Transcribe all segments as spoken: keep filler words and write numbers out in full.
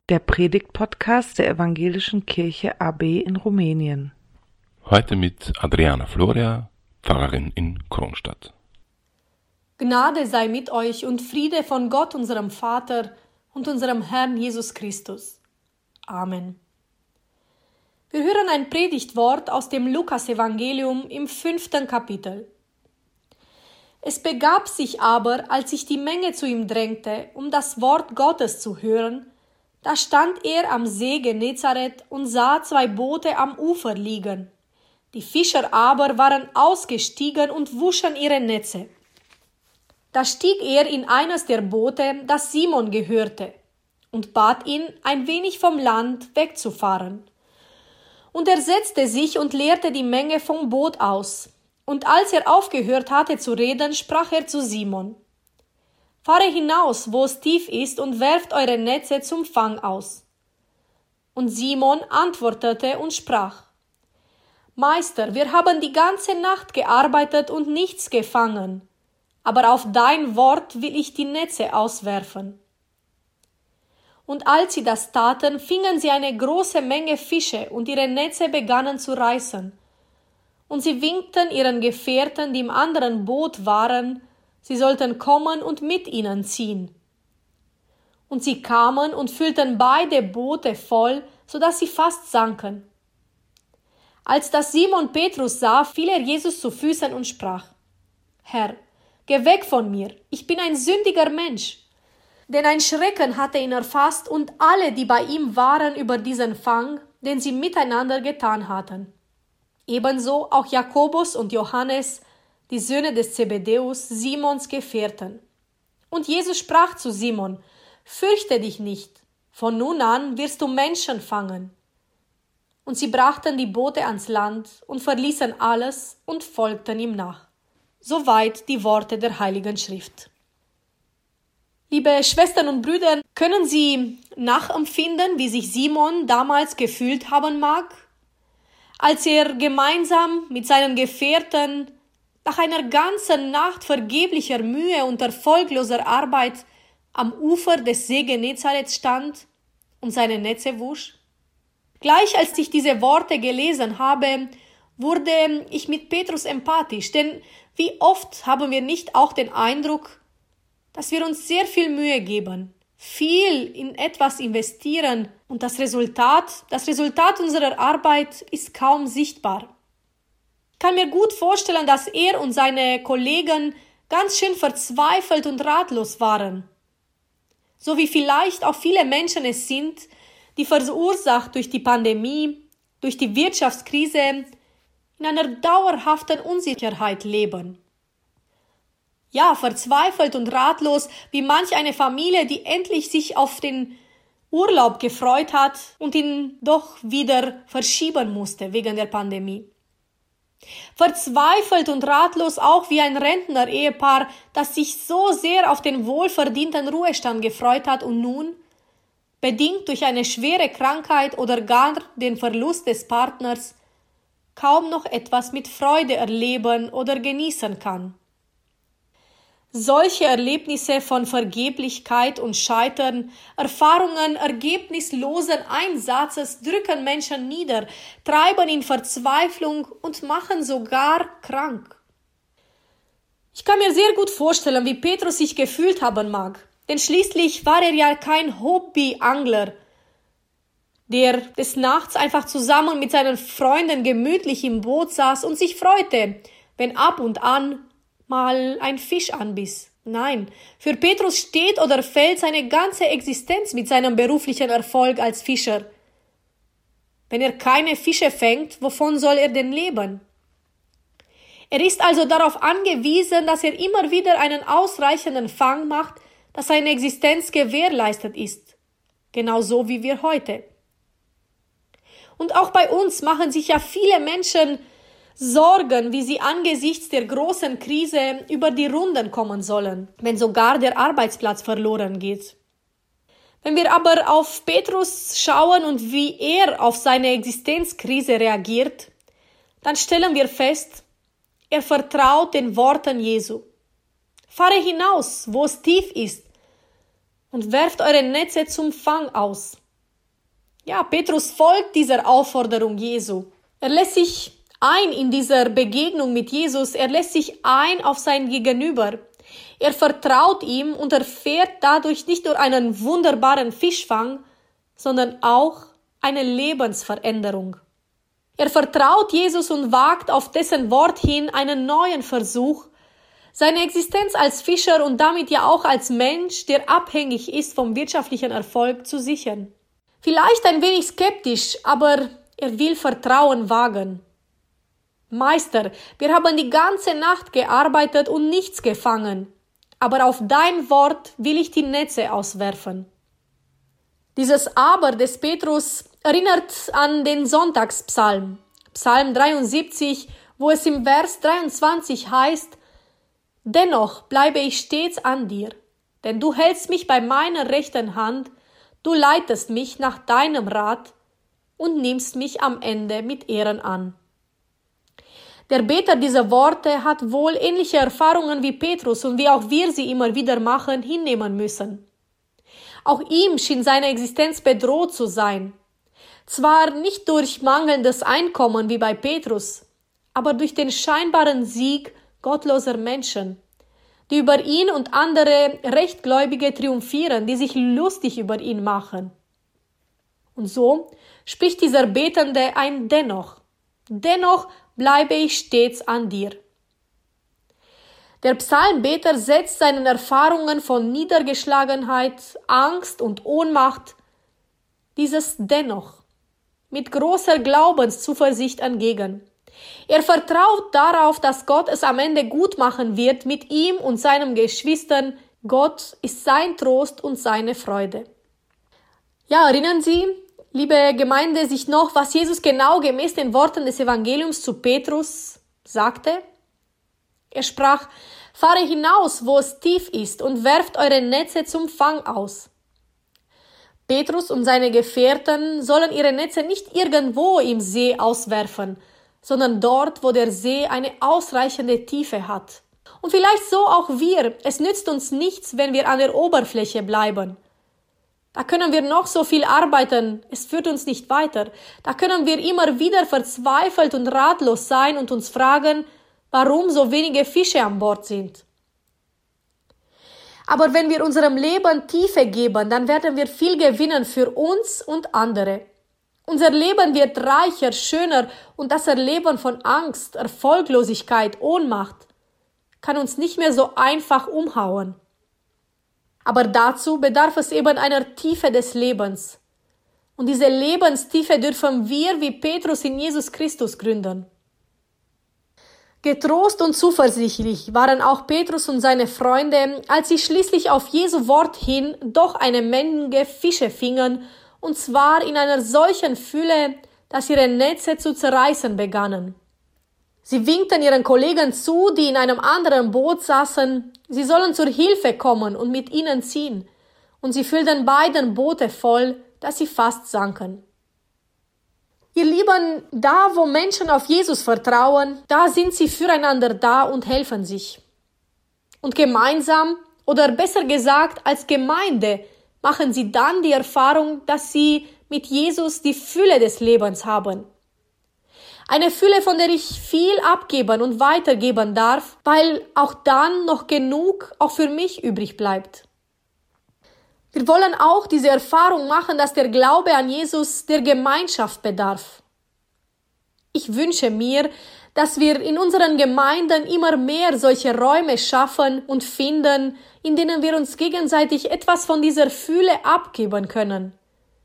Der Predigt-Podcast der Evangelischen Kirche A B in Rumänien. Heute mit Adriana Florea, Pfarrerin in Kronstadt. Gnade sei mit euch und Friede von Gott, unserem Vater und unserem Herrn Jesus Christus. Amen. Wir hören ein Predigtwort aus dem Lukas-Evangelium im fünften Kapitel. Es begab sich aber, als sich die Menge zu ihm drängte, um das Wort Gottes zu hören, da stand er am See Genezareth und sah zwei Boote am Ufer liegen. Die Fischer aber waren ausgestiegen und wuschen ihre Netze. Da stieg er in eines der Boote, das Simon gehörte, und bat ihn, ein wenig vom Land wegzufahren. Und er setzte sich und leerte die Menge vom Boot aus. Und als er aufgehört hatte zu reden, sprach er zu Simon: Fahre hinaus, wo es tief ist, und werft eure Netze zum Fang aus. Und Simon antwortete und sprach: Meister, wir haben die ganze Nacht gearbeitet und nichts gefangen, aber auf dein Wort will ich die Netze auswerfen. Und als sie das taten, fingen sie eine große Menge Fische, und ihre Netze begannen zu reißen. Und sie winkten ihren Gefährten, die im anderen Boot waren, sie sollten kommen und mit ihnen ziehen. Und sie kamen und füllten beide Boote voll, so dass sie fast sanken. Als das Simon Petrus sah, fiel er Jesus zu Füßen und sprach: Herr, geh weg von mir, ich bin ein sündiger Mensch. Denn ein Schrecken hatte ihn erfasst und alle, die bei ihm waren, über diesen Fang, den sie miteinander getan hatten. Ebenso auch Jakobus und Johannes, die Söhne des Zebedäus, Simons Gefährten. Und Jesus sprach zu Simon: Fürchte dich nicht, von nun an wirst du Menschen fangen. Und sie brachten die Boote ans Land und verließen alles und folgten ihm nach. Soweit die Worte der Heiligen Schrift. Liebe Schwestern und Brüder, können Sie nachempfinden, wie sich Simon damals gefühlt haben mag, als er gemeinsam mit seinen Gefährten nach einer ganzen Nacht vergeblicher Mühe und erfolgloser Arbeit am Ufer des See Genezareth stand und seine Netze wusch? Gleich als ich diese Worte gelesen habe, wurde ich mit Petrus empathisch, denn wie oft haben wir nicht auch den Eindruck, dass wir uns sehr viel Mühe geben, viel in etwas investieren und das Resultat, das Resultat unserer Arbeit ist kaum sichtbar. Ich kann mir gut vorstellen, dass er und seine Kollegen ganz schön verzweifelt und ratlos waren. So wie vielleicht auch viele Menschen es sind, die verursacht durch die Pandemie, durch die Wirtschaftskrise, in einer dauerhaften Unsicherheit leben. Ja, verzweifelt und ratlos, wie manch eine Familie, die endlich sich auf den Urlaub gefreut hat und ihn doch wieder verschieben musste wegen der Pandemie. Verzweifelt und ratlos auch wie ein Rentner-Ehepaar, das sich so sehr auf den wohlverdienten Ruhestand gefreut hat und nun, bedingt durch eine schwere Krankheit oder gar den Verlust des Partners, kaum noch etwas mit Freude erleben oder genießen kann. Solche Erlebnisse von Vergeblichkeit und Scheitern, Erfahrungen ergebnislosen Einsatzes drücken Menschen nieder, treiben in Verzweiflung und machen sogar krank. Ich kann mir sehr gut vorstellen, wie Petrus sich gefühlt haben mag, denn schließlich war er ja kein Hobbyangler, der des Nachts einfach zusammen mit seinen Freunden gemütlich im Boot saß und sich freute, wenn ab und an mal ein Fisch anbiss. Nein, für Petrus steht oder fällt seine ganze Existenz mit seinem beruflichen Erfolg als Fischer. Wenn er keine Fische fängt, wovon soll er denn leben? Er ist also darauf angewiesen, dass er immer wieder einen ausreichenden Fang macht, dass seine Existenz gewährleistet ist. Genauso wie wir heute. Und auch bei uns machen sich ja viele Menschen Sorgen, wie sie angesichts der großen Krise über die Runden kommen sollen, wenn sogar der Arbeitsplatz verloren geht. Wenn wir aber auf Petrus schauen und wie er auf seine Existenzkrise reagiert, dann stellen wir fest, er vertraut den Worten Jesu. Fahre hinaus, wo es tief ist, und werft eure Netze zum Fang aus. Ja, Petrus folgt dieser Aufforderung Jesu. Er lässt sich ein in dieser Begegnung mit Jesus, er lässt sich ein auf sein Gegenüber. Er vertraut ihm und erfährt dadurch nicht nur einen wunderbaren Fischfang, sondern auch eine Lebensveränderung. Er vertraut Jesus und wagt auf dessen Wort hin einen neuen Versuch, seine Existenz als Fischer und damit ja auch als Mensch, der abhängig ist vom wirtschaftlichen Erfolg, zu sichern. Vielleicht ein wenig skeptisch, aber er will Vertrauen wagen. Meister, wir haben die ganze Nacht gearbeitet und nichts gefangen, aber auf dein Wort will ich die Netze auswerfen. Dieses Aber des Petrus erinnert an den Sonntagspsalm, Psalm dreiundsiebzig, wo es im Vers dreiundzwanzig heißt: Dennoch bleibe ich stets an dir, denn du hältst mich bei meiner rechten Hand, du leitest mich nach deinem Rat und nimmst mich am Ende mit Ehren an. Der Beter dieser Worte hat wohl ähnliche Erfahrungen wie Petrus und wie auch wir sie immer wieder machen, hinnehmen müssen. Auch ihm schien seine Existenz bedroht zu sein. Zwar nicht durch mangelndes Einkommen wie bei Petrus, aber durch den scheinbaren Sieg gottloser Menschen, die über ihn und andere Rechtgläubige triumphieren, die sich lustig über ihn machen. Und so spricht dieser Betende ein Dennoch. Dennoch bleibe ich stets an dir. Der Psalmbeter setzt seinen Erfahrungen von Niedergeschlagenheit, Angst und Ohnmacht dieses Dennoch mit großer Glaubenszuversicht entgegen. Er vertraut darauf, dass Gott es am Ende gut machen wird mit ihm und seinen Geschwistern. Gott ist sein Trost und seine Freude. Ja, erinnern Sie, liebe Gemeinde, sich noch, was Jesus genau gemäß den Worten des Evangeliums zu Petrus sagte? Er sprach: Fahre hinaus, wo es tief ist, und werft eure Netze zum Fang aus. Petrus und seine Gefährten sollen ihre Netze nicht irgendwo im See auswerfen, sondern dort, wo der See eine ausreichende Tiefe hat. Und vielleicht so auch wir. Es nützt uns nichts, wenn wir an der Oberfläche bleiben. Da können wir noch so viel arbeiten, es führt uns nicht weiter. Da können wir immer wieder verzweifelt und ratlos sein und uns fragen, warum so wenige Fische an Bord sind. Aber wenn wir unserem Leben Tiefe geben, dann werden wir viel gewinnen für uns und andere. Unser Leben wird reicher, schöner und das Erleben von Angst, Erfolglosigkeit, Ohnmacht kann uns nicht mehr so einfach umhauen. Aber dazu bedarf es eben einer Tiefe des Lebens. Und diese Lebenstiefe dürfen wir wie Petrus in Jesus Christus gründen. Getrost und zuversichtlich waren auch Petrus und seine Freunde, als sie schließlich auf Jesu Wort hin doch eine Menge Fische fingen, und zwar in einer solchen Fülle, dass ihre Netze zu zerreißen begannen. Sie winkten ihren Kollegen zu, die in einem anderen Boot saßen, sie sollen zur Hilfe kommen und mit ihnen ziehen, und sie füllten beiden Boote voll, dass sie fast sanken. Ihr Lieben, da wo Menschen auf Jesus vertrauen, da sind sie füreinander da und helfen sich. Und gemeinsam, oder besser gesagt als Gemeinde, machen sie dann die Erfahrung, dass sie mit Jesus die Fülle des Lebens haben. Eine Fülle, von der ich viel abgeben und weitergeben darf, weil auch dann noch genug auch für mich übrig bleibt. Wir wollen auch diese Erfahrung machen, dass der Glaube an Jesus der Gemeinschaft bedarf. Ich wünsche mir, dass wir in unseren Gemeinden immer mehr solche Räume schaffen und finden, in denen wir uns gegenseitig etwas von dieser Fülle abgeben können.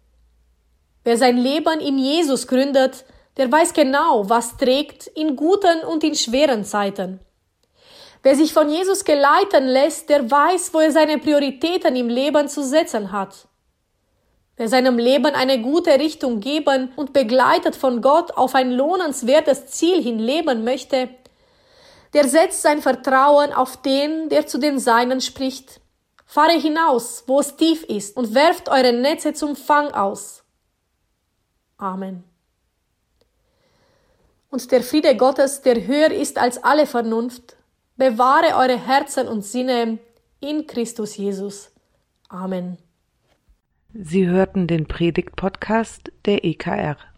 Wer sein Leben in Jesus gründet, der weiß genau, was trägt in guten und in schweren Zeiten. Wer sich von Jesus geleiten lässt, der weiß, wo er seine Prioritäten im Leben zu setzen hat. Wer seinem Leben eine gute Richtung geben und begleitet von Gott auf ein lohnenswertes Ziel hin leben möchte, der setzt sein Vertrauen auf den, der zu den Seinen spricht. Fahre hinaus, wo es tief ist, und werft eure Netze zum Fang aus. Amen. Und der Friede Gottes, der höher ist als alle Vernunft, bewahre eure Herzen und Sinne in Christus Jesus. Amen. Sie hörten den Predigt-Podcast der E K R.